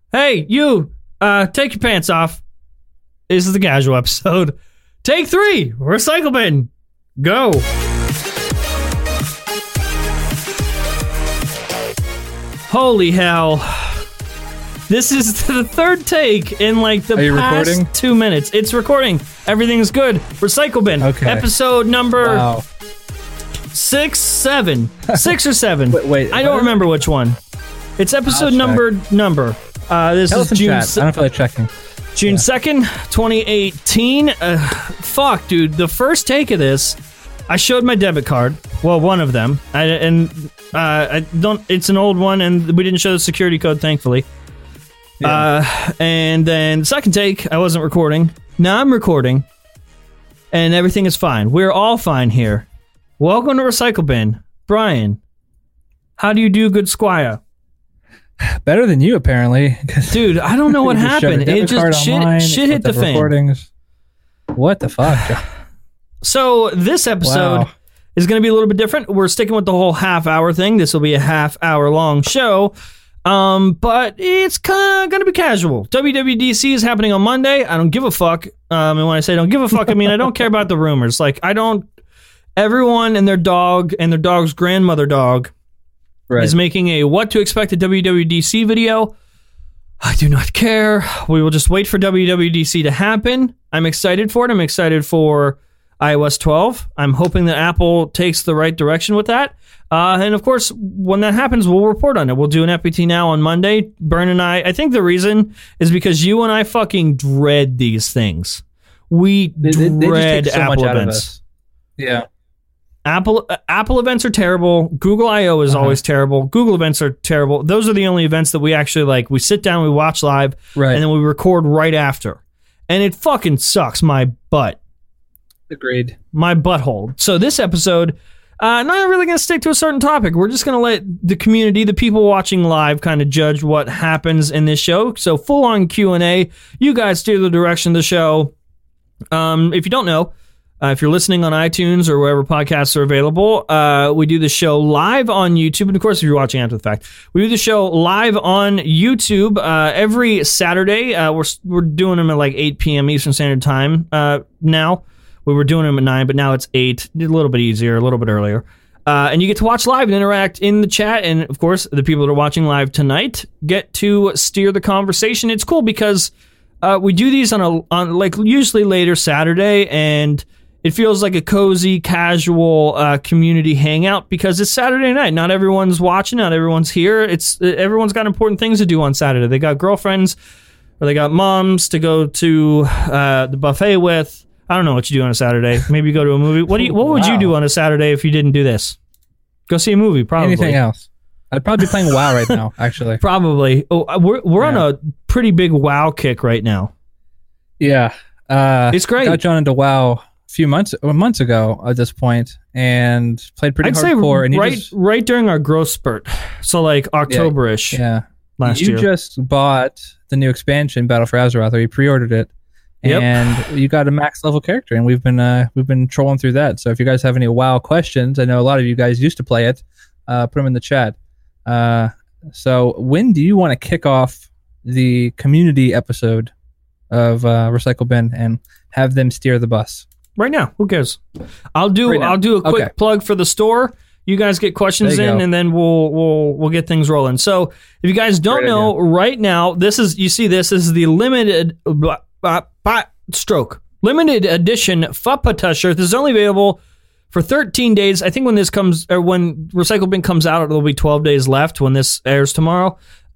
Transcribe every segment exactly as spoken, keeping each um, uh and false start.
Hey, you, uh, take your pants off. This is the casual episode. Take three, recycle bin. Go. Holy hell. This is the third take in like the Are you past recording? two minutes. It's recording. Everything's good. Recycle bin. Okay. Episode number Wow. six, seven. Six or seven. Wait, wait, I don't what? remember which one. It's episode I'll check. number number. Uh, this Tell is us in June chat. se- I don't feel like checking. June second, twenty eighteen. Uh, fuck, dude. The first take of this, I showed my debit card. Well, one of them. I, and uh, I don't. It's an old one, and we didn't show the security code, thankfully. Yeah. Uh, and then second take, I wasn't recording. Now I'm recording, and everything is fine. We're all fine here. Welcome to Recycle Bin, Brian. How do you do, good squire? Better than you, apparently. 'cause Dude, I don't know what you just shoved happened. a debit It card just shit, online, shit hit put the fan. recordings. What the fuck? So this episode Wow. is going to be a little bit different. We're sticking with the whole half hour thing. This will be a half hour long show. Um, but it's kind of going to be casual. W W D C is happening on Monday. I don't give a fuck. Um, and when I say don't give a fuck, I mean I don't care about the rumors. Like I don't. Everyone and their dog and their dog's grandmother dog Right. is making a what to expect at W W D C video. I do not care. We will just wait for W W D C to happen. I'm excited for it. I'm excited for i O S twelve. I'm hoping that Apple takes the right direction with that. Uh, and of course, when that happens, we'll report on it. We'll do an F P T Now on Monday. Bern and I, I think the reason is because you and I fucking dread these things. We They, they, they dread just take so Apple much out of events. us. Yeah. Apple uh, Apple events are terrible. Google I O is Uh-huh. always terrible. Google events are terrible. Those are the only events that we actually like. We sit down, we watch live, Right. and then we record right after. And it fucking sucks my butt. Agreed. My butthole. So this episode, uh, not really going to stick to a certain topic. We're just going to let the community, the people watching live, kind of judge what happens in this show. So full-on Q and A. You guys steer the direction of the show. Um, if you don't know, Uh, if you're listening on iTunes or wherever podcasts are available, uh, we do the show live on YouTube. And of course, if you're watching after the fact, we do the show live on YouTube uh, every Saturday. Uh, we're we're doing them at like eight p.m. Eastern Standard Time uh, now. We were doing them at nine, but now it's eight. A little bit easier, a little bit earlier. Uh, and you get to watch live and interact in the chat. And of course, the people that are watching live tonight get to steer the conversation. It's cool because uh, we do these on a on like usually later Saturday, and it feels like a cozy, casual uh, community hangout because it's Saturday night. Not everyone's watching. Not everyone's here. It's everyone's got important things to do on Saturday. They got girlfriends or they got moms to go to uh, the buffet with. I don't know what you do on a Saturday. Maybe you go to a movie. What do you? What would Wow. you do on a Saturday if you didn't do this? Go see a movie, probably. Anything else? I'd probably be playing WoW right now, actually. Probably. Oh, we're we're Yeah. on a pretty big WoW kick right now. Yeah. Uh, It's great. Got John into WoW a few months uh, months ago at this point and played pretty I'd say hardcore. and you right just, right during our growth spurt, so like October-ish yeah. last you year. just bought the new expansion, Battle for Azeroth, or you pre-ordered it, Yep. and you got a max level character, and we've been uh, we've been trolling through that. So if you guys have any WoW questions, I know a lot of you guys used to play it. Uh, put them in the chat. Uh, so when do you want to kick off the community episode of uh, Recycle Bin and have them steer the bus? Right now, who cares? I'll do Right now. I'll do a quick Okay. plug for the store. You guys get questions There you in, go. and then we'll we'll we'll get things rolling. So if you guys don't Great know, right now, this is you see this, this is the limited uh, uh, uh, stroke limited edition Fupata shirt. This is only available for thirteen days. I think when this comes or when Recycle Bin comes out, it'll be twelve days left when this airs tomorrow.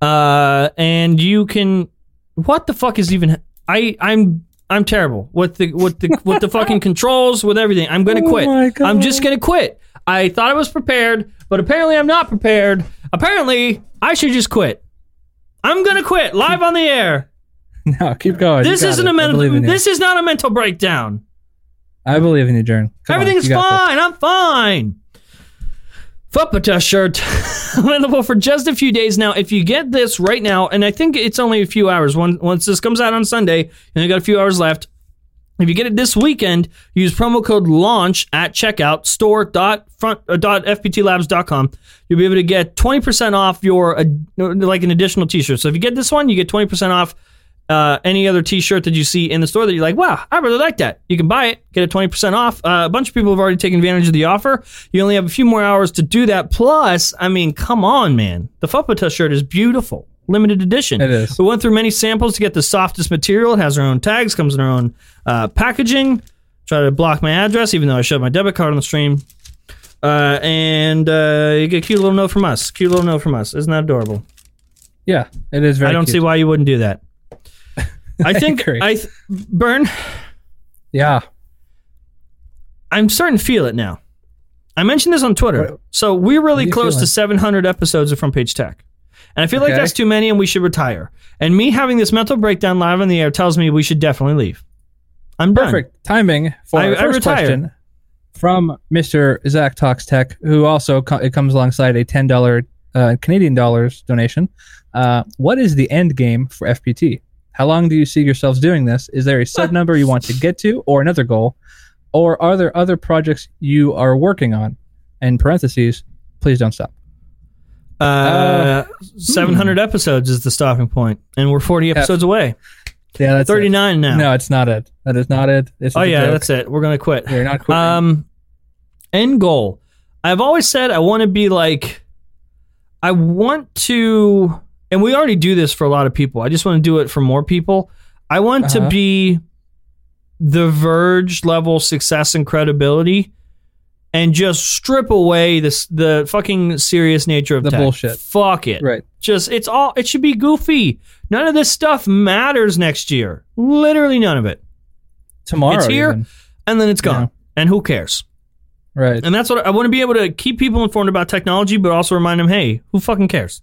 Uh, and you can what the fuck is even I I'm. I'm terrible with the with the with the fucking controls, with everything. I'm gonna Oh quit. my God. I'm just gonna quit. I thought I was prepared, but apparently I'm not prepared. Apparently, I should just quit. I'm gonna quit live on the air. No, keep going. You This got isn't it. a I believe mental. in you. This is not a mental breakdown. I believe in you, Jern. Come on, Everything's you got this. fine. I'm fine. Fupata shirt available for just a few days now. If you get this right now, and I think it's only a few hours. Once once this comes out on Sunday, and you got a few hours left. If you get it this weekend, use promo code LAUNCH at checkout, store dot front dot f p t labs dot com. You'll be able to get twenty percent off your, uh, like an additional t-shirt. So if you get this one, you get twenty percent off uh, any other t-shirt that you see in the store that you're like, wow, I really like that. You can buy it, get it twenty percent off. Uh, a bunch of people have already taken advantage of the offer. You only have a few more hours to do that. Plus, I mean, come on, man. The Fupata shirt is beautiful. Limited edition. It is. We went through many samples to get the softest material. It has our own tags, comes in our own uh, packaging. Try to block my address, even though I showed my debit card on the stream. Uh, and uh, you get a cute little note from us. Cute little note from us. Isn't that adorable? Yeah, it is very I don't cute. see why you wouldn't do that. I think, Great. I th- Burn, Yeah. I'm starting to feel it now. I mentioned this on Twitter. What- so we're really what are you close to feeling? seven hundred episodes of Front Page Tech. And I feel like Okay. that's too many and we should retire. And me having this mental breakdown live on the air tells me we should definitely leave. I'm done. Perfect timing for I- our I first retire. question from Mister Zach Talks Tech, who also co- it comes alongside a ten dollars uh, Canadian dollars donation. Uh, what is the end game for F P T? How long do you see yourselves doing this? Is there a set number you want to get to, or another goal, or are there other projects you are working on? In parentheses, please don't stop. Uh, Uh, seven hundred episodes is the stopping point, and we're forty episodes away. Yeah, that's it. thirty-nine now. No, it's not it. That is not it. It's oh a yeah, joke. that's it. We're gonna quit. You're not quitting. Um, end goal. I've always said I want to be like, I want to, and we already do this for a lot of people. I just want to do it for more people. I want Uh-huh. to be the Verge level success and credibility, and just strip away this the fucking serious nature of The tech. bullshit. Fuck it. Right. Just it's all it should be goofy. None of this stuff matters next year. Literally none of it. Tomorrow. It's here, even. and then it's gone. Yeah. And who cares? Right. And that's what I want to be able to keep people informed about technology, but also remind them, hey, who fucking cares?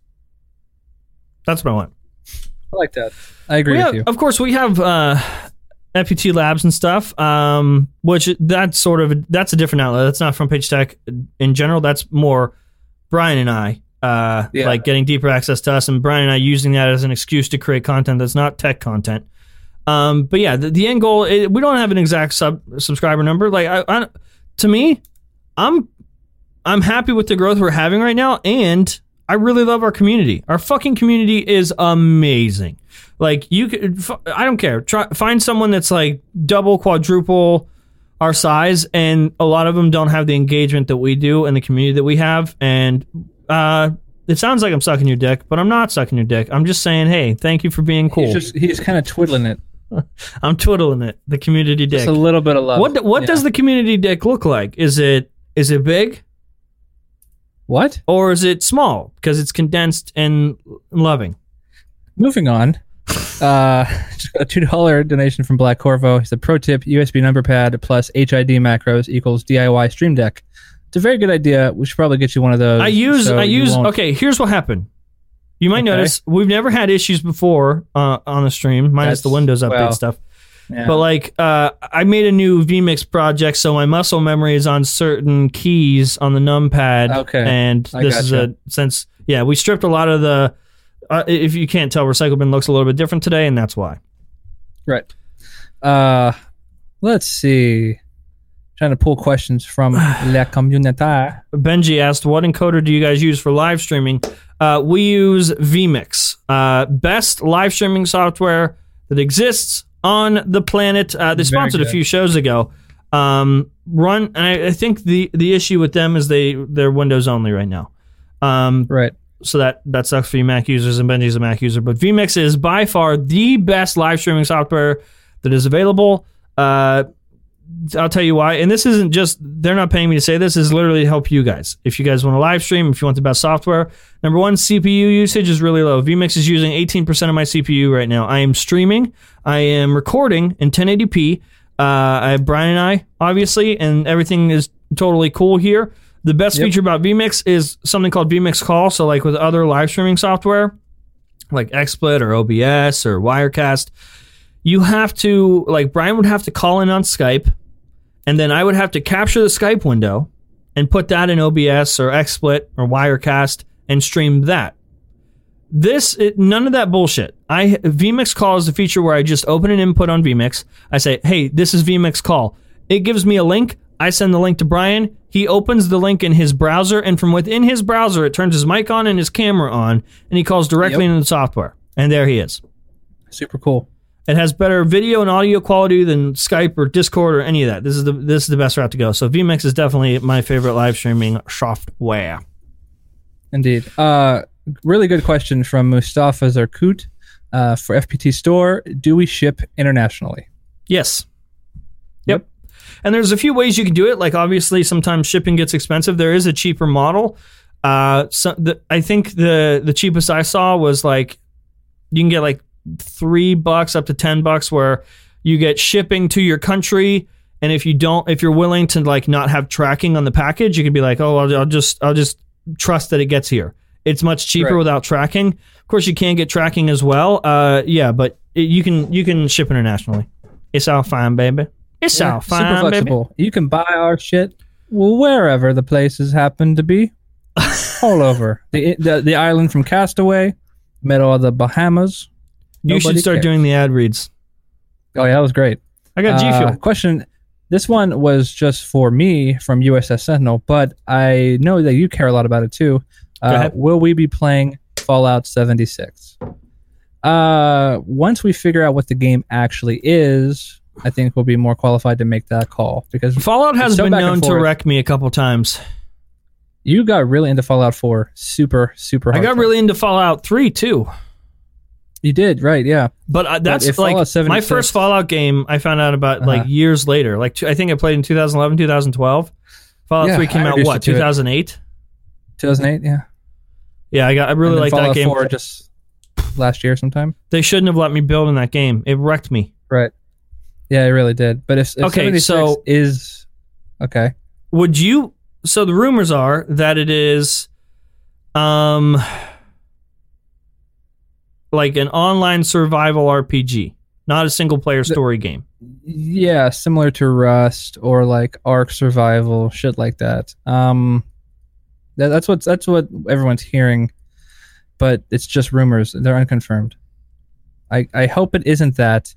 That's what I want. I like that. I agree We with have- you. Of course, we have uh, F P T Labs and stuff, um, which that's sort of a, that's a different outlet. That's not from Page Tech in general. That's more Brian and I, uh, Yeah. like getting deeper access to us, and Brian and I using that as an excuse to create content that's not tech content. Um, but yeah, the, the end goal, it, we don't have an exact sub subscriber number. Like, I, I, to me, I'm I'm happy with the growth we're having right now, and I really love our community. Our fucking community is amazing. Like, you could, f- I don't care. Try find someone that's like double, quadruple our size, and a lot of them don't have the engagement that we do and the community that we have. And uh, it sounds like I'm sucking your dick, but I'm not sucking your dick. I'm just saying, hey, thank you for being cool. He's just he's kind of twiddling it. I'm twiddling it. The community dick. Just a little bit of love. What what Yeah. does the community dick look like? Is it is it big? What? Or is it small because it's condensed and loving? Moving on. Uh, just got a two dollar donation from Black Corvo. He said, "Pro tip: U S B number pad plus H I D macros equals D I Y Stream Deck." It's a very good idea. We should probably get you one of those. I use so I you use won't- okay, here's what happened. You might Okay. notice we've never had issues before uh, on the stream, minus That's- the Windows update well, stuff. Yeah. But like uh, I made a new vMix project, so my muscle memory is on certain keys on the numpad. Okay. And I this is gotcha. a since yeah, we stripped a lot of the uh, if you can't tell, Recycle Bin looks a little bit different today, and that's why. right. Uh, let's see. Trying to pull questions from La Communauté. Benji asked, what encoder do you guys use for live streaming? Uh, we use vMix. Uh, best live streaming software that exists on the planet. Uh, they Very sponsored a good. few shows ago. Um, run, and I, I think the, the issue with them is they, they're Windows only right now. Um, Right. so that, that sucks for you Mac users, and Benji's a Mac user. But vMix is by far the best live streaming software that is available. Uh, I'll tell you why. And this isn't just, they're not paying me to say this. This is literally to help you guys. If you guys want to live stream, if you want the best software. Number one, C P U usage is really low. vMix is using eighteen percent of my C P U right now. I am streaming. I am recording in ten eighty p. Uh, I have Brian and I, obviously, and everything is totally cool here. The best Yep. feature about vMix is something called vMix Call. So like with other live streaming software, like XSplit or O B S or Wirecast, you have to, like Brian would have to call in on Skype, and then I would have to capture the Skype window and put that in O B S or XSplit or Wirecast and stream that. This, it, none of that bullshit. I vMix Call is the feature where I just open an input on vMix. I say, hey, this is vMix Call. It gives me a link. I send the link to Brian. He opens the link in his browser, and from within his browser, it turns his mic on and his camera on, and he calls directly Yep. into the software. And there he is. Super cool. It has better video and audio quality than Skype or Discord or any of that. This is the this is the best route to go. So vMix is definitely my favorite live streaming software. Indeed. Uh, really good question from Mustafa Zarkut uh, for F P T Store. Do we ship internationally? Yes. Yep. And there's a few ways you can do it. Like, obviously, sometimes shipping gets expensive. There is a cheaper model. Uh, so the, I think the the cheapest I saw was like you can get like three bucks up to ten bucks, where you get shipping to your country. And if you don't, if you're willing to like not have tracking on the package, you could be like, oh, I'll, I'll just I'll just trust that it gets here. It's much cheaper Right. without tracking. Of course, you can get tracking as well. Uh, yeah, but it, you can you can ship internationally. It's all fine, baby. It's Yeah, all fine, super flexible. baby. You can buy our shit wherever the places happen to be. All over. The, the the island from Castaway, middle of the Bahamas. You should Nobody start cares. doing the ad reads. Oh, yeah, that was great. I got G Uh, Fuel. question. This one was just for me from U S S Sentinel, but I know that you care a lot about it too. Go Uh, ahead. will we be playing Fallout seventy-six? Uh, once we figure out what the game actually is, I think we'll be more qualified to make that call, because Fallout has it's so been back and known to forth. wreck me a couple times. You got really into Fallout four, super, super. I got hardcore. really into Fallout three too. You did, right? Yeah. But uh, that's if like Fallout my seventy-six first Fallout game. I found out about like Uh-huh. years later. Like two, I think I played in two thousand eleven, two thousand twelve. Fallout Yeah, three came I out introduced what you to it. two thousand eight. two thousand eight, yeah. Yeah, I got. I really And then like that Fallout game. four just last year sometime. They shouldn't have let me build in that game. It wrecked me. Right. Yeah, it really did. But if, if Okay, seventy-six so- is okay. Would you? So the rumors are that it is, um, like an online survival R P G, not a single player story game. Yeah, similar to Rust or like Ark Survival, shit like that. Um, that, that's what that's what everyone's hearing, but it's just rumors. They're unconfirmed. I I hope it isn't that.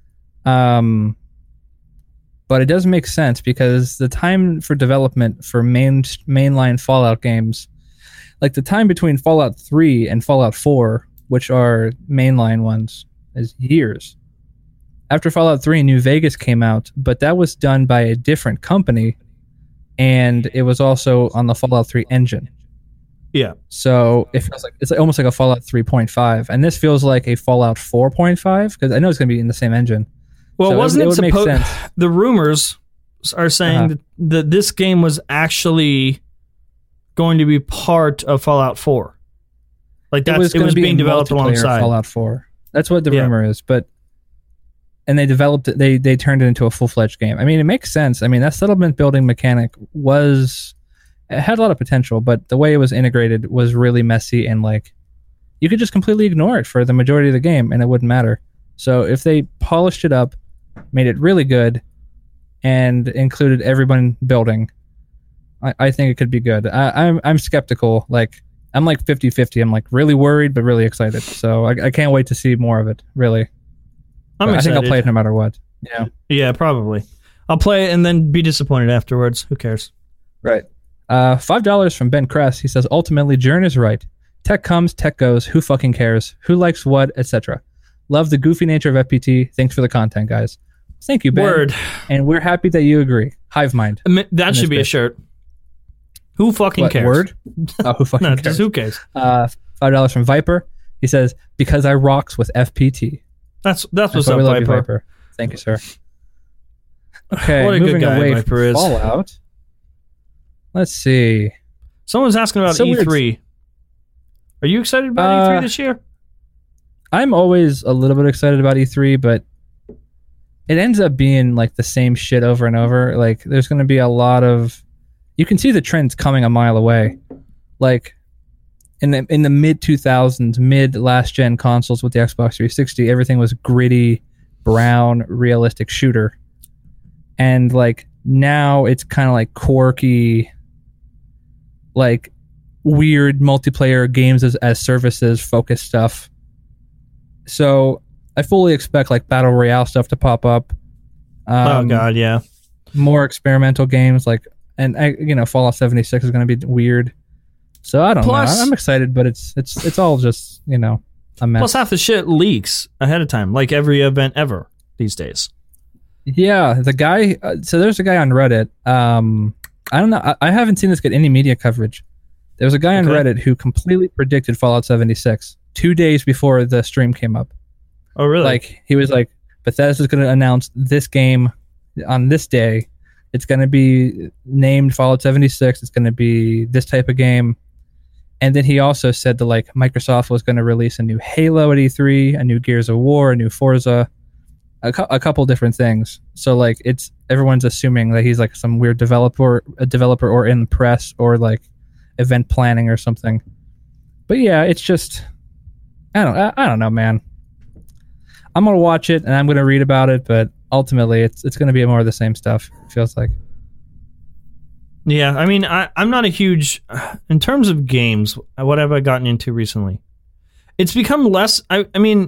Um, but it does make sense because the time for development for main mainline Fallout games, like the time between Fallout three and Fallout four, which are mainline ones, is years. After Fallout three, New Vegas came out, but that was done by a different company, and it was also on the Fallout three engine. Yeah. So it feels like it's like almost like a Fallout three point five, and this feels like a Fallout four point five because I know it's going to be in the same engine. Well, So it- wasn't it it, would make supposed? sense. The rumors are saying Uh-huh. that, that this game was actually going to be part of Fallout four. Like that's it was, gonna be being a developed multiplayer alongside. Fallout four. That's what the Yeah. rumor is, but and they developed it. They they turned it into a full fledged game. I mean, it makes sense. I mean, that settlement building mechanic was it had a lot of potential, but the way it was integrated was really messy and like you could just completely ignore it for the majority of the game and it wouldn't matter. So if they polished it up, made it really good, and included everyone building, I, I think it could be good. I, I'm I'm skeptical. Like I'm like fifty-fifty. I'm like really worried but really excited. So I, I can't wait to see more of it. Really, I'm But I excited. think I'll play it no matter what. Yeah. Yeah, probably. I'll play it and then be disappointed afterwards. Who cares? Right. Uh, five dollars from Ben Kress. He says, ultimately, Jern is right. Tech comes, tech goes. Who fucking cares? Who likes what, et cetera. Love the goofy nature of F P T. Thanks for the content, guys. Thank you, Ben. Word. And we're happy that you agree. Hive mind. I mean, that In should this be a bit. shirt. Who fucking What, cares? word? Oh, who fucking No, cares? just who cares? Uh, five dollars from Viper. He says, because I rocks with F P T. That's that's That's what's why up, we love you, Viper. Viper. Thank you, sir. Okay, What a good moving guy away Viper from is. Fallout. Let's see. Someone's asking about So E weird. three. Are you excited about Uh, E three this year? I'm always a little bit excited about E three, but it ends up being like the same shit over and over. Like there's going to be a lot of you can see the trends coming a mile away. Like in the in the mid two thousands, mid last gen consoles with the Xbox three sixty, everything was gritty, brown, realistic shooter. And like now it's kind of like quirky, like weird multiplayer games as, as services focused stuff. so I fully expect like battle royale stuff to pop up. Um, oh god, yeah. More experimental games like, and I, you know, Fallout seventy-six is going to be weird. So I don't Plus- know. I'm excited, but it's it's it's all just, you know, a mess. Plus half the shit leaks ahead of time, like every event ever these days. Yeah, the guy. Uh, so there's a guy on Reddit. Um, I don't know. I, I haven't seen this get any media coverage. There was a guy on Okay. Reddit who completely predicted Fallout seventy-six two days before the stream came up. Oh really? Like he was like, Bethesda's going to announce this game on this day. It's going to be named Fallout seventy-six. It's going to be this type of game. And then he also said that like Microsoft was going to release a new Halo at E three, a new Gears of War, a new Forza. A, cu- a couple different things. So like it's everyone's assuming that he's like some weird developer, a developer or in the press or like event planning or something. But yeah, it's just I don't I, I don't know, man. I'm gonna watch it and I'm gonna read about it, but ultimately it's it's gonna be more of the same stuff. It feels like. Yeah, I mean, I, I'm not a huge in terms of games. What have I gotten into recently? It's become less. I, I mean.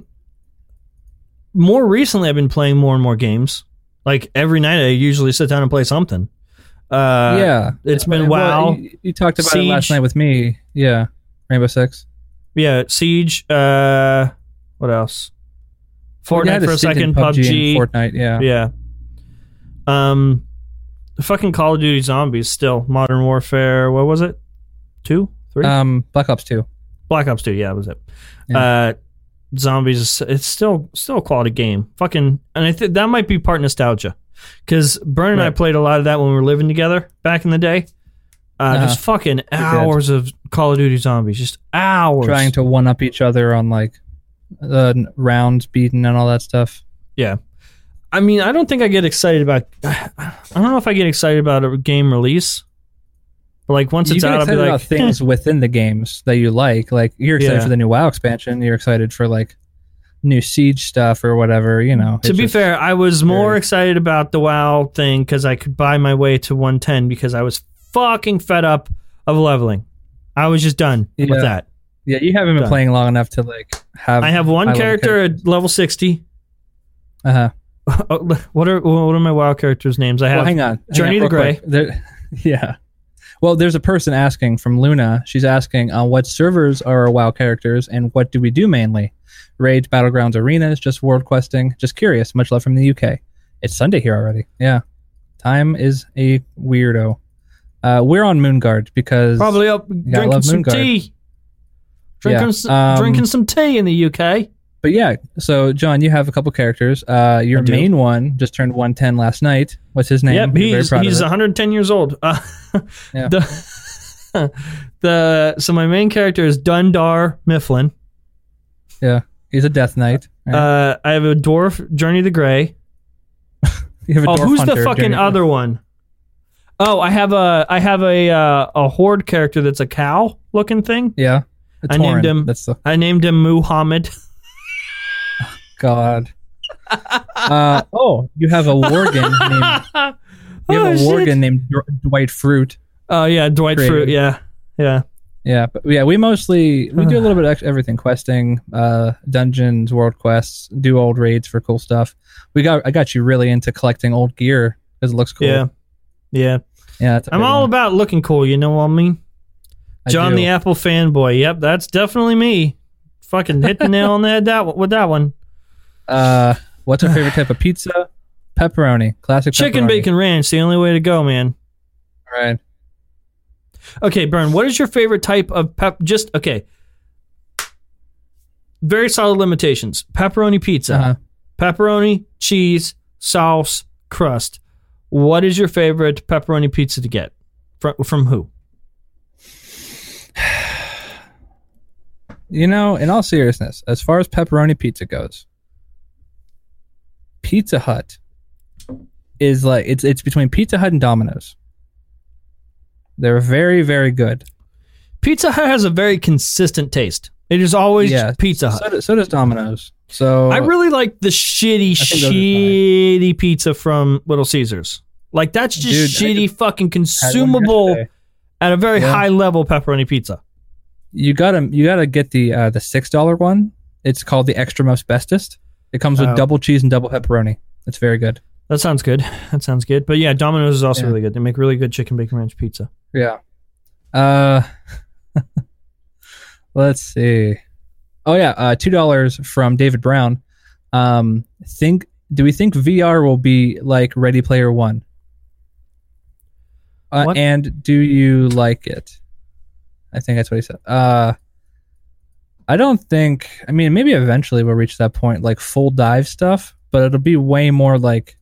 More recently, I've been playing more and more games. Like every night, I usually sit down and play something. Uh, yeah, it's been well, WoW. You, you talked about Siege. it last night with me. Yeah, Rainbow Six. Yeah, Siege. Uh, what else? You had Fortnite for a stint in second. P U B G PUBG. and Fortnite. Yeah. Yeah. Um, the fucking Call of Duty Zombies. Still Modern Warfare. What was it? Two, three. Um, Black Ops two. Black Ops two. Yeah, that was it. Yeah. Uh. Zombies, it's still still a quality game. Fucking, and I think that might be part nostalgia, because Bern and I Right. played a lot of that when we were living together back in the day. Uh, Uh-huh. Just fucking hours of Call of Duty Zombies, just hours. Trying to one up each other on like uh, rounds beaten and all that stuff. Yeah, I mean, I don't think I get excited about. I don't know if I get excited about a game release. But like once You it's get out, I'll be excited like, about things within the games that you like. Like you're excited Yeah. for the new WoW expansion. You're excited for like new Siege stuff or whatever. You know. To It's be just- fair, I was more very- excited about the WoW thing because I could buy my way to one ten because I was fucking fed up of leveling. I was just done Yeah. with that. yeah, you haven't been Done. playing long enough to like have. I have one high-level character at level sixty. Uh huh. Oh, what are what are my WoW characters' names? I have Well, hang on. Hang Journey on the real Grey. quick. There, yeah. Well, there's a person asking from Luna. She's asking on uh, what servers are our WoW characters and what do we do mainly? Raids, battlegrounds, arenas, just world questing. Just curious. Much love from the U K. It's Sunday here already. Yeah. Time is a weirdo. Uh, we're on Moonguard because probably up drinking love some Moonguard. tea. Drinking, Yeah, s- um, drinking some tea in the U K. But yeah, so John, you have a couple characters. Uh, your I do. main one just turned one ten last night. What's his name? Yep, We're very he's proud of he's it. one hundred ten years old. Uh, Yeah. the, the so my main character is Dundar Mifflin. Yeah, he's a Death Knight. Right? Uh, I have a dwarf, Journey the Grey. you have a Oh, dwarf who's the hunter, fucking Journey- other one? Oh, I have a I have a uh, a horde character that's a cow looking thing. Yeah, a I named Tauren. him- That's the I named him Muhammad. God. uh, oh, you have a Worgen named. You have Oh, a shit. Worgen named Dw- Dwight Fruit. Oh yeah, Dwight Creative. Fruit. Yeah, yeah. Yeah, but yeah, we mostly we do a little bit of ex- everything: questing, uh, dungeons, world quests, do old raids for cool stuff. We got I got you really into collecting old gear because it looks cool. Yeah, yeah. yeah. That's a I'm big all one. about looking cool. You know what I mean? I John do. the Apple fanboy. Yep, that's definitely me. Fucking hit the nail on the head that with that one. Uh, what's our favorite type of pizza? Pepperoni, classic Chicken pepperoni. bacon ranch, the only way to go, man. Right. Okay, Bern, what is your favorite type of pep? Just okay. Very solid limitations. Pepperoni pizza, Uh-huh. pepperoni, cheese, sauce, crust. What is your favorite pepperoni pizza to get? From from who? You know, in all seriousness, as far as pepperoni pizza goes, Pizza Hut is like it's it's between Pizza Hut and Domino's. They're very very good. Pizza Hut has a very consistent taste. It is always Yeah, Pizza Hut. So, do- so does Domino's. So I really like the shitty, I think those are fine. shitty pizza from Little Caesars. Like that's just Dude, I shitty, fucking had one consumable yesterday. at a very Yeah. high level pepperoni pizza. You gotta you gotta get the uh, the six dollar one. It's called the Extra Most Bestest. It comes with Oh. double cheese and double pepperoni. It's very good. That sounds good. That sounds good. But yeah, Domino's is also Yeah. really good. They make really good chicken bacon ranch pizza. Yeah. Uh, let's see. Oh yeah, uh, two dollars from David Brown. Um, think do we think V R will be like Ready Player One? Uh, What? and do you like it? I think that's what he said. Uh, I don't think. I mean, maybe eventually we'll reach that point, like full dive stuff, but it'll be way more like.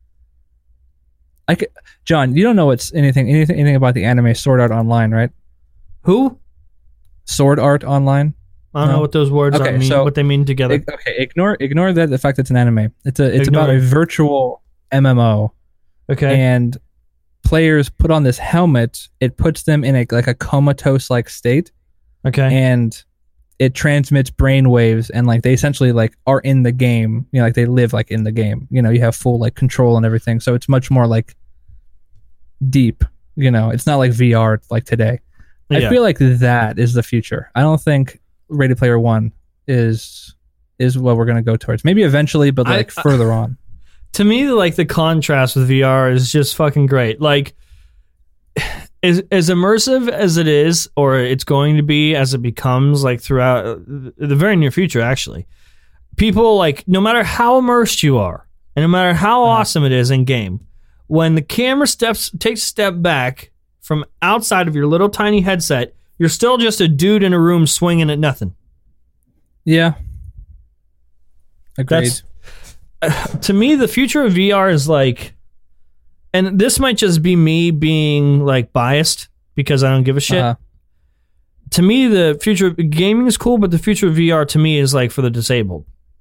I could, John, you don't know what's anything anything anything about the anime Sword Art Online, right? Who? Sword Art Online. I don't No. know what those words Okay, are mean, so- what they mean together. Ig- okay, ignore ignore that the fact that it's an anime. It's a it's Ignore about a it. virtual M M O, Okay. and players put on this helmet. It puts them in a like a comatose like state, okay. and it transmits brain waves, and like they essentially like are in the game. You know, like they live like in the game. You know, you have full like control and everything. So it's much more like deep. You know, it's not like V R like today. I Yeah. feel like that is the future. I don't think Ready Player One is is what we're gonna go towards. Maybe eventually, but I- like I- further on. To me, like the contrast with V R is just fucking great. Like, as as immersive as it is, or it's going to be as it becomes, like throughout uh, the very near future, actually, people like no matter how immersed you are, and no matter how Uh-huh. awesome it is in game, when the camera steps takes a step back from outside of your little tiny headset, you're still just a dude in a room swinging at nothing. Yeah. Agreed. That's to me, the future of V R is like, and this might just be me being like biased because I don't give a shit. Uh-huh. To me, the future of gaming is cool, but the future of V R to me is like for the disabled.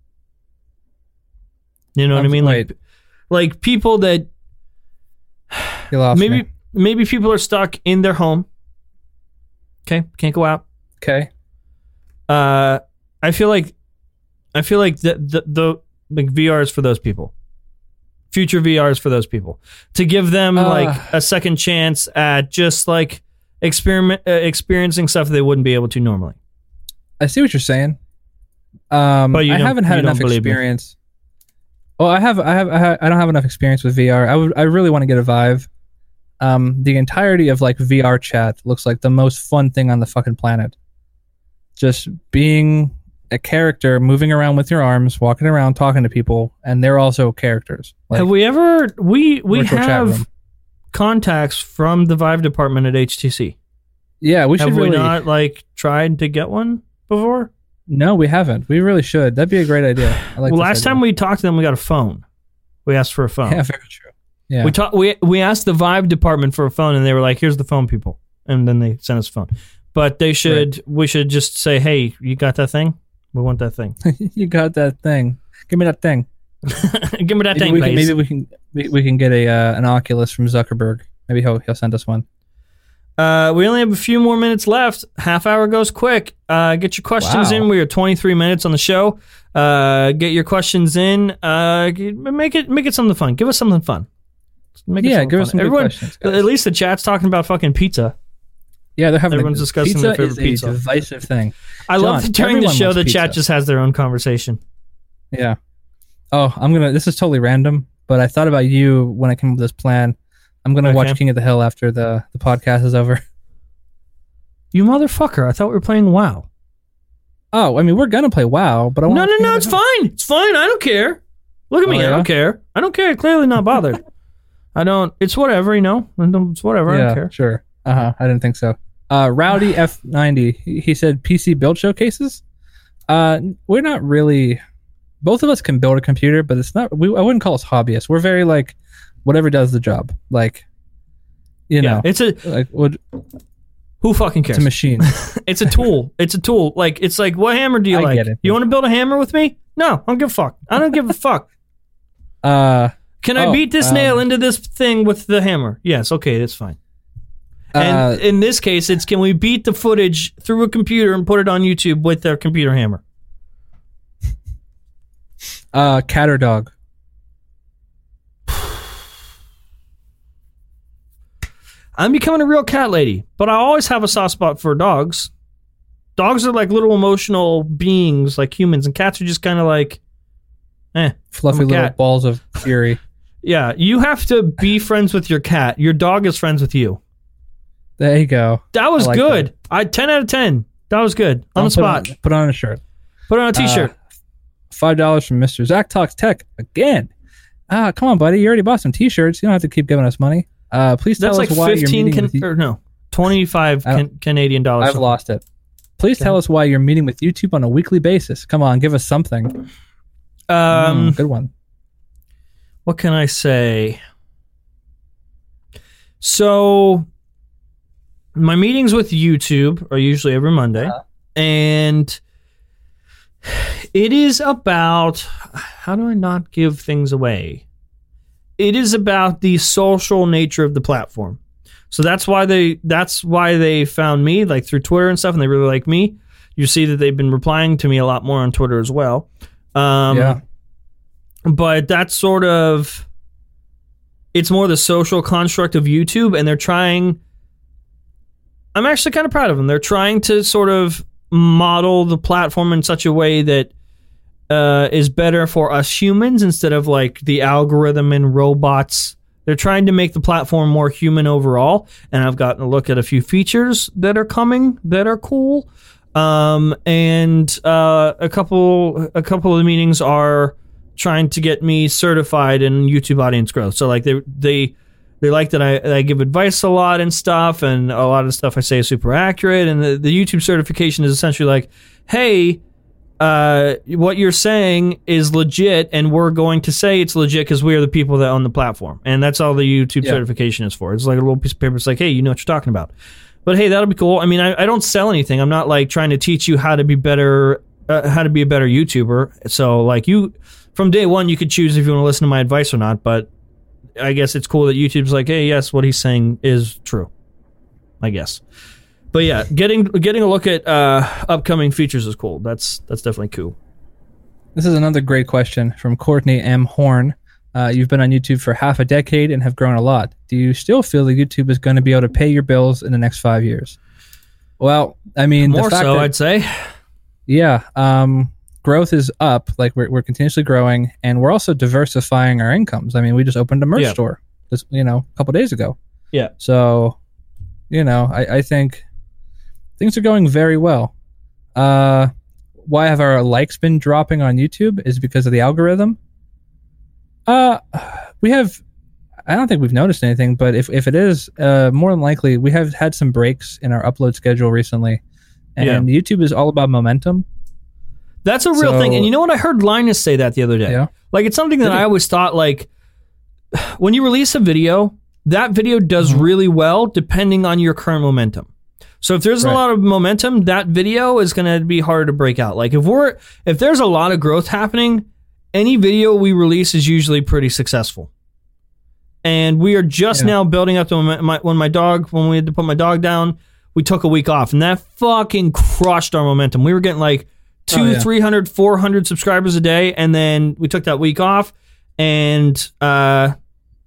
You know what I Um, mean? wait. Like, like people that You lost maybe me. maybe people are stuck in their home. Okay, can't go out. Okay. Uh, I feel like I feel like the the, the like V R is for those people. Future V R is for those people to give them Uh. like a second chance at just like experiment uh, experiencing stuff they wouldn't be able to normally. I see what you're saying. Um, But you I don't- haven't had you don't enough believe me. experience. Well, I have, I have, I have, I don't have enough experience with V R. I would, I really want to get a Vive. Um, the entirety of like V R chat looks like the most fun thing on the fucking planet. Just being a character, moving around with your arms, walking around, talking to people, and they're also characters. Like, have we ever we we virtual chat room. have contacts from the Vive department at H T C? yeah, we should Have we really. not like tried to get one before? No, we haven't. We really should. That'd be a great idea. I like well, this last idea. time we talked to them, we got a phone. We asked for a phone. Yeah, very true. Yeah. We talked. We we asked the Vive department for a phone, and they were like, "Here's the phone, people," and then they sent us a phone. But they should. We should just say, "Hey, you got that thing? We want that thing. You got that thing. Give me that thing. Give me that Maybe thing, we, can, please." maybe we can we, we can get a uh, an Oculus from Zuckerberg. Maybe he'll he'll send us one. Uh, we only have a few more minutes left. Half hour goes quick. Uh, get your questions Wow. in. We are twenty-three minutes on the show. Uh, get your questions in. Uh, g- make it make it something fun. Give us something fun. Make it Yeah, something give fun. us some good Everyone, questions, guys. at least the chat's talking about fucking pizza. Yeah, they're having Everyone's a, discussing pizza their favorite is pizza. a divisive thing. I love John, that during the everyone show loves the chat pizza. just has their own conversation. Yeah. Oh, I'm gonna. This is totally random, but I thought about you when I came up with this plan. I'm gonna Okay. watch King of the Hill after the the podcast is over. You motherfucker! I thought we were playing WoW. Oh, I mean, we're gonna play WoW, but I No, want no, no. It's fine. It's fine. I don't care. Look at Oh, me. I yeah? don't care. I don't care. Clearly not bothered. I don't. It's whatever. You know. It's whatever. I Yeah, don't care. sure. Uh huh. I didn't think so. Uh, Rowdy F ninety. He he said P C build showcases. Uh, we're not really. Both of us can build a computer, but it's not. We I wouldn't call us hobbyists. We're very like, whatever does the job. Like, you Yeah. know, It's a like would who fucking it's cares? a machine. It's a tool. It's a tool. Like it's like what hammer do you I like? get it. You want to build a hammer with me? No, I don't give a fuck. I don't give a fuck. Uh, Can I Oh, beat this um, nail into this thing with the hammer? Yes. Okay, that's fine. And uh, in this case, it's can we beat the footage through a computer and put it on YouTube with their computer hammer? uh, cat or dog. I'm becoming a real cat lady, but I always have a soft spot for dogs. Dogs are like little emotional beings like humans, and cats are just kind of like, eh. Fluffy little cat. balls of fury. Yeah, you have to be friends with your cat. Your dog is friends with you. There you go. That was like good. that. I ten out of ten. That was good. On I'll the spot. Put on, put on a shirt. Put on a t-shirt. Uh, Five dollars from Mister Zach Talks Tech again. Ah, come on, buddy. You already bought some t-shirts. You don't have to keep giving us money. Uh, please tell That's us like why fifteen you're meeting can, with or no, twenty-five can, Canadian dollars. I've lost it. Please tell us why you're meeting with YouTube on a weekly basis. Come on, give us something. Um, mm, good one. What can I say? So, my meetings with YouTube are usually every Monday, uh, and it is about, how do I not give things away? It is about the social nature of the platform. So that's why they that's why they found me, like through Twitter and stuff, and they really like me. You see that they've been replying to me a lot more on Twitter as well. Um, yeah. But that's sort of, it's more the social construct of YouTube, and they're trying, I'm actually kind of proud of them. They're trying to sort of model the platform in such a way that uh, is better for us humans instead of like the algorithm and robots. They're trying to make the platform more human overall, and I've gotten a look at a few features that are coming that are cool. Um, and uh, a couple, a couple of the meetings are trying to get me certified in YouTube audience growth. So like they they they like that I, that I give advice a lot and stuff, and a lot of the stuff I say is super accurate. And the, the YouTube certification is essentially like, hey, uh, what you're saying is legit, and we're going to say it's legit because we are the people that own the platform. And that's all the YouTube yeah. certification is for. It's like a little piece of paper. It's like, hey, you know what you're talking about. But hey, that'll be cool. I mean, I, I don't sell anything. I'm not like trying to teach you how to be better, uh, how to be a better YouTuber. So like you, from day one, you could choose if you want to listen to my advice or not. But I guess it's cool that YouTube's like, hey, yes, what he's saying is true. I guess. But yeah, getting getting a look at uh, upcoming features is cool. That's that's definitely cool. This is another great question from Courtney M. Horn. Uh, you've been on YouTube for half a decade and have grown a lot. Do you still feel that YouTube is going to be able to pay your bills in the next five years? Well, I mean, more the fact so, that, I'd say. Yeah, um, growth is up. Like we're we're continuously growing, and we're also diversifying our incomes. I mean, we just opened a merch yeah. store, this you know, a couple days ago. Yeah. So, you know, I, I think things are going very well. Uh, why have our likes been dropping on YouTube? Is because of the algorithm. Uh, we have, I don't think we've noticed anything, but if, if it is, uh, more than likely, we have had some breaks in our upload schedule recently, and yeah. YouTube is all about momentum. That's a real so, thing. And you know what? I heard Linus say that the other day. Yeah. Like, it's something that I always thought, like, when you release a video, that video does mm-hmm. really well depending on your current momentum. So if there's right. a lot of momentum, that video is going to be harder to break out. Like, if we're, if there's a lot of growth happening, any video we release is usually pretty successful. And we are just yeah. now building up to my, when my dog, when we had to put my dog down, we took a week off, and that fucking crushed our momentum. We were getting like two, oh, yeah. three hundred, four hundred subscribers a day, and then we took that week off, and uh,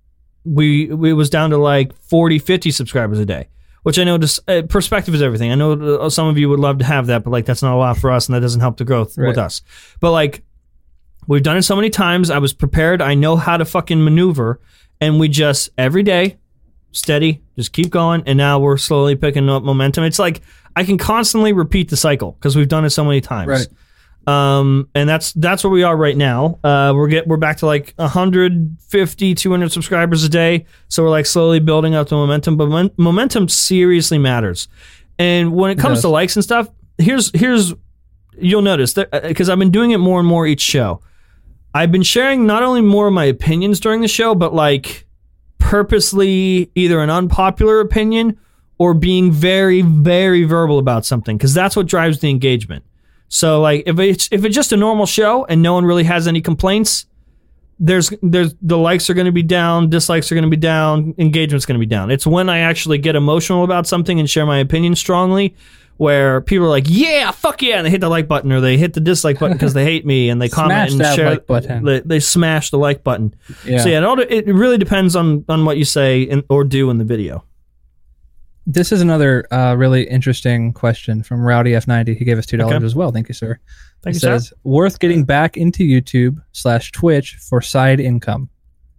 we, we it was down to like forty, fifty subscribers a day, which I know just, uh, perspective is everything. I know some of you would love to have that, but like that's not a lot for us, and that doesn't help the growth right. with us. But like, we've done it so many times. I was prepared. I know how to fucking maneuver. And we just, every day, steady, just keep going. And now we're slowly picking up momentum. It's like, I can constantly repeat the cycle because we've done it so many times. Right. Um, and that's that's where we are right now. Uh, we're get we're back to like one fifty, two hundred subscribers a day. So we're like slowly building up the momentum. But mon- momentum seriously matters. And when it comes yes. to likes and stuff, here's, here's you'll notice, that because I've been doing it more and more each show. I've been sharing not only more of my opinions during the show, but like purposely either an unpopular opinion or being very, very verbal about something, because that's what drives the engagement. So like if it's if it's just a normal show and no one really has any complaints, there's there's the likes are going to be down, dislikes are going to be down, engagement's going to be down. It's when I actually get emotional about something and share my opinion strongly, where people are like, yeah, fuck yeah, and they hit the like button, or they hit the dislike button because they hate me, and they comment and that share. Like button. They, they smash the like button. Yeah. So yeah, it, all, it really depends on, on what you say in, or do in the video. This is another uh, really interesting question from Rowdy F ninety. He gave us two dollars Okay. as well. Thank you, sir. Thank he you, says, sir. worth getting back into YouTube slash Twitch for side income.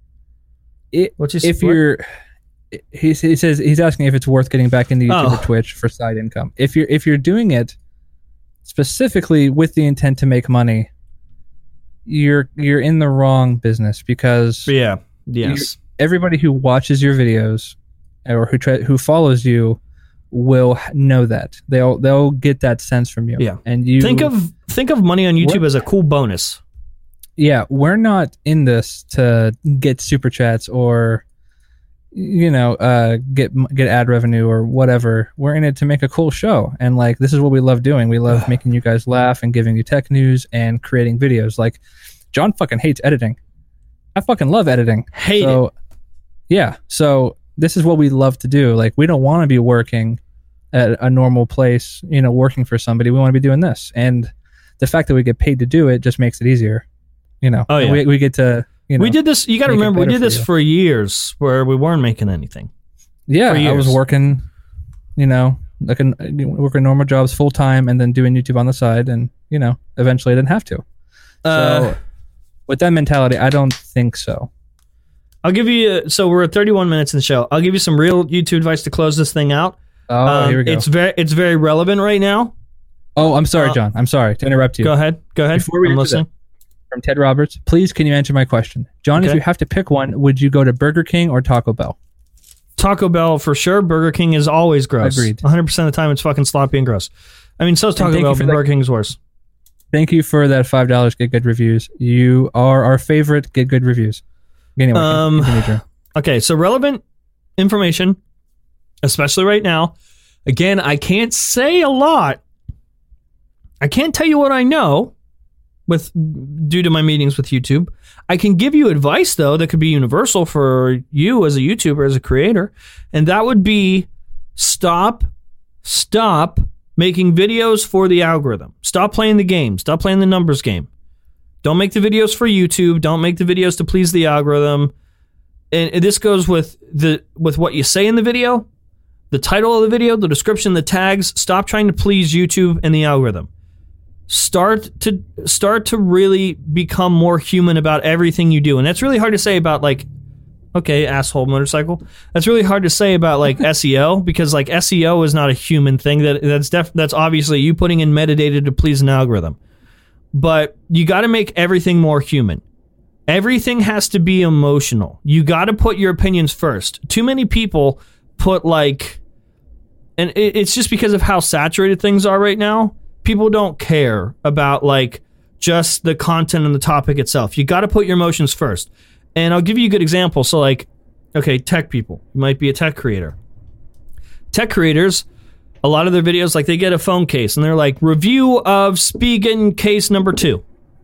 It, What's his- if what? you're, he, he says he's asking if it's worth getting back into YouTube Oh. or Twitch for side income. If you're if you're doing it specifically with the intent to make money, you're you're in the wrong business because Yeah. Yes. everybody who watches your videos or who try, who follows you will h- know that they'll they'll get that sense from you. Yeah. And you Think of think of money on YouTube What? as a cool bonus. yeah, we're not in this to get super chats or you know uh get get ad revenue or whatever. We're in it to make a cool show, and like this is what we love doing. We love making you guys laugh and giving you tech news and creating videos. Like John fucking hates editing. I fucking love editing. Hate so, it. Yeah. So this is what we love to do. Like we don't want to be working at a normal place, you know, working for somebody. We want to be doing this. And the fact that we get paid to do it just makes it easier. You know, Oh, And yeah. we, we get to, you know, We did this. You got to make it remember, we better did for this you. for years where we weren't making anything. yeah, for I was years. working, you know, like an, working normal jobs full time and then doing YouTube on the side. And, you know, eventually I didn't have to. Uh, so with that mentality, I don't think so. I'll give you. So we're at thirty-one minutes in the show. I'll give you some real YouTube advice to close this thing out. Oh, Um, here we go. It's very, it's very relevant right now. oh, I'm sorry, uh, John. I'm sorry to interrupt you. Go ahead. Go ahead. Before we I'm answer listening. From Ted Roberts, please can you answer my question? John, if Okay. you have to pick one, would you go to Burger King or Taco Bell? Taco Bell for sure. Burger King is always gross. Agreed. one hundred percent of the time, it's fucking sloppy and gross. I mean, so is Taco thank Bell, you for but that- Burger King's worse. Thank you for that five dollars Get Good Reviews. You are our favorite Get Good Reviews. Anyway, Um, continue, Drew. Okay, so relevant information, especially right now. Again, I can't say a lot. I can't tell you what I know with due to my meetings with YouTube. I can give you advice though that could be universal for you as a YouTuber, as a creator, and that would be stop, stop making videos for the algorithm. Stop playing the game. Stop playing the numbers game. Don't make the videos for YouTube. Don't make the videos to please the algorithm. And this goes with the with what you say in the video, the title of the video, the description, the tags. Stop trying to please YouTube and the algorithm. Start to start to really become more human about everything you do. And that's really hard to say about like, okay, asshole motorcycle. That's really hard to say about like S E O because like S E O is not a human thing. That that's def, that's obviously you putting in metadata to please an algorithm. But you got to make everything more human. Everything has to be emotional. You got to put your opinions first. Too many people put like, and it, it's just because of how saturated things are right now. People don't care about like just the content and the topic itself. You got to put your emotions first. And I'll give you a good example. So like, okay, tech people. You might be a tech creator. Tech creators, a lot of their videos, like they get a phone case and they're like, review of Spigen case number two.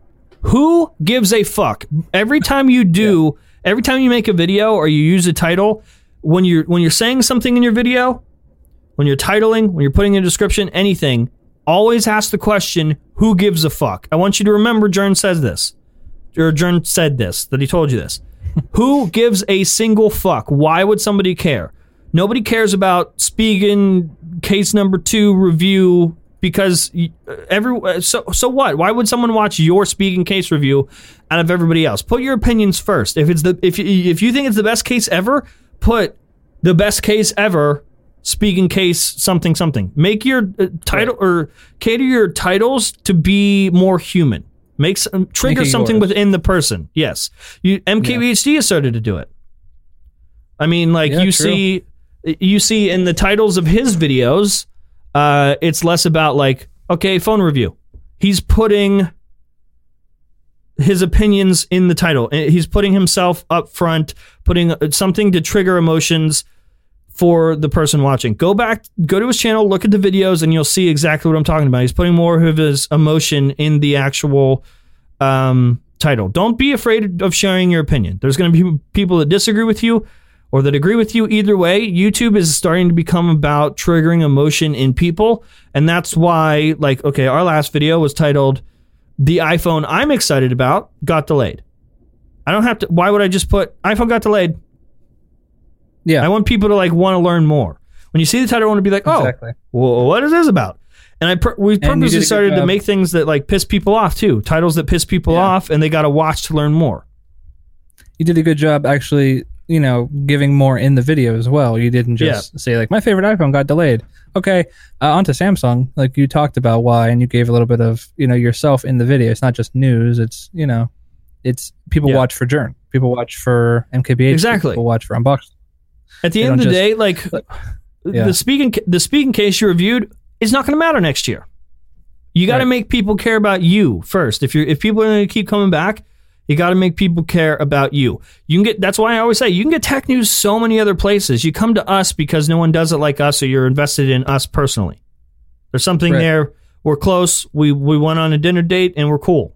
Who gives a fuck? Every time you do, yeah. every time you make a video or you use a title, when you're when you're saying something in your video, when you're titling, when you're putting in a description, anything, always ask the question, who gives a fuck? I want you to remember Jern says this. Or Jern said this, that he told you this. Who gives a single fuck? Why would somebody care? Nobody cares about Spigen case number two review because every so so what? Why would someone watch your Spigen case review out of everybody else? Put your opinions first. If it's the if you, if you think it's the best case ever, put the best case ever Spigen case something something. Make your uh, title or cater your titles to be more human. Make some, trigger Make something yours. within the person. Yes, you M K B H D has started to do it. I mean, like Yeah, you true. see, you see in the titles of his videos, uh, it's less about like, okay, phone review. He's putting his opinions in the title. He's putting himself up front, putting something to trigger emotions for the person watching. Go back, go to his channel, look at the videos, and you'll see exactly what I'm talking about. He's putting more of his emotion in the actual um, title. Don't be afraid of sharing your opinion. There's going to be people that disagree with you or that agree with you. Either way, YouTube is starting to become about triggering emotion in people, and that's why, like, okay, our last video was titled, "The iPhone I'm excited about got delayed." I don't have to, why would I just put, iPhone got delayed? Yeah. I want people to like want to learn more. When you see the title, I want to be like, oh, Exactly. well, what is this about? And I pur- we you did a purposely good started to job. make things that like piss people off too. Titles that piss people Yeah. off, and they got to watch to learn more. You did a good job actually, you know, giving more in the video as well. You didn't just say like, my favorite iPhone got delayed. Okay, uh, onto Samsung. Like you talked about why, and you gave a little bit of, you know, yourself in the video. It's not just news. It's, you know, it's people Yeah. watch for Journ. People watch for M K B H. Exactly. People watch for Unboxed. At the They end of don't the just- day, like Yeah. the speaking the speaking case you reviewed is not going to matter next year. You got to Right. make people care about you first. If you're if people are going to keep coming back, you got to make people care about you. You can get that's why I always say you can get tech news so many other places. You come to us because no one does it like us, or you're invested in us personally. There's something Right. there. We're close. We we went on a dinner date and we're cool.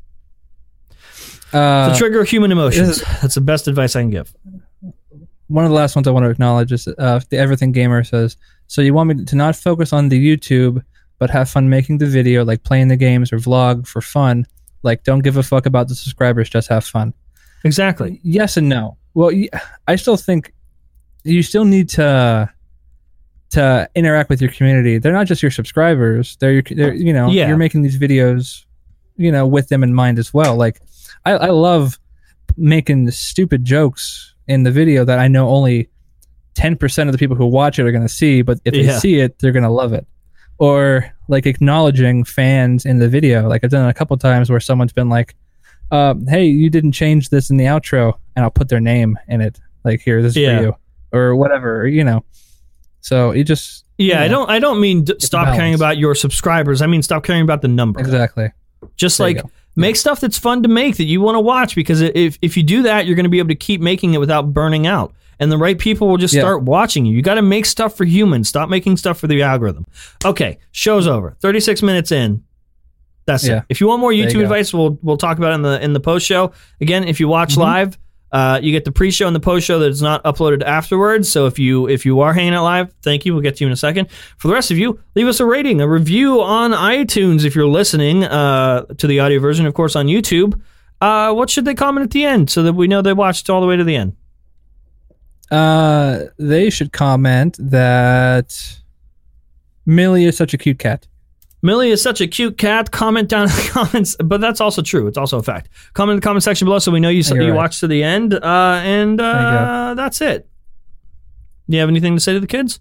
Uh, To trigger human emotions. is- That's the best advice I can give. one of the last ones I want to acknowledge is uh, the Everything Gamer says, so you want me to not focus on the YouTube, but have fun making the video, like playing the games or vlog for fun. Like, don't give a fuck about the subscribers, just have fun. Exactly. Yes and no. Well, y- I still think you still need to to interact with your community. They're not just your subscribers. They're, your, they're you know, Yeah. you're making these videos, you know, with them in mind as well. Like, I, I love making stupid jokes in the video that I know only ten percent of the people who watch it are going to see, but if they Yeah. see it, they're going to love it. Or like acknowledging fans in the video. Like I've done it a couple times where someone's been like, uh, hey, you didn't change this in the outro, and I'll put their name in it. Like, here, this is Yeah. for you. Or whatever, you know. So you just... Yeah, you I know, don't I don't mean d- stop balance. caring about your subscribers. I mean stop caring about the number. Exactly. Just There you like go. make stuff that's fun to make that you want to watch, because if if you do that, you're going to be able to keep making it without burning out. And the right people will just Yeah. start watching you. You got to make stuff for humans. Stop making stuff for the algorithm. Okay, show's over. thirty-six minutes in. That's Yeah. it. If you want more you YouTube go. advice, we'll we'll talk about it in the in the post show. Again, if you watch Mm-hmm. live, uh, you get the pre-show and the post-show that is not uploaded afterwards. So if you if you are hanging out live, thank you. We'll get to you in a second. For the rest of you, leave us a rating, a review on iTunes if you're listening uh, to the audio version. Of course, on YouTube. Uh, what should they comment at the end so that we know they watched all the way to the end? Uh, they should comment that Millie is such a cute cat. Millie is such a cute cat. Comment down in the comments, but that's also true. It's also a fact. Comment in the comment section below so we know you You're you right. watched to the end. Uh, and uh, that's it. Do you have anything to say to the kids?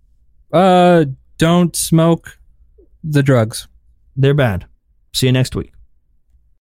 Uh, don't smoke the drugs. They're bad. See you next week.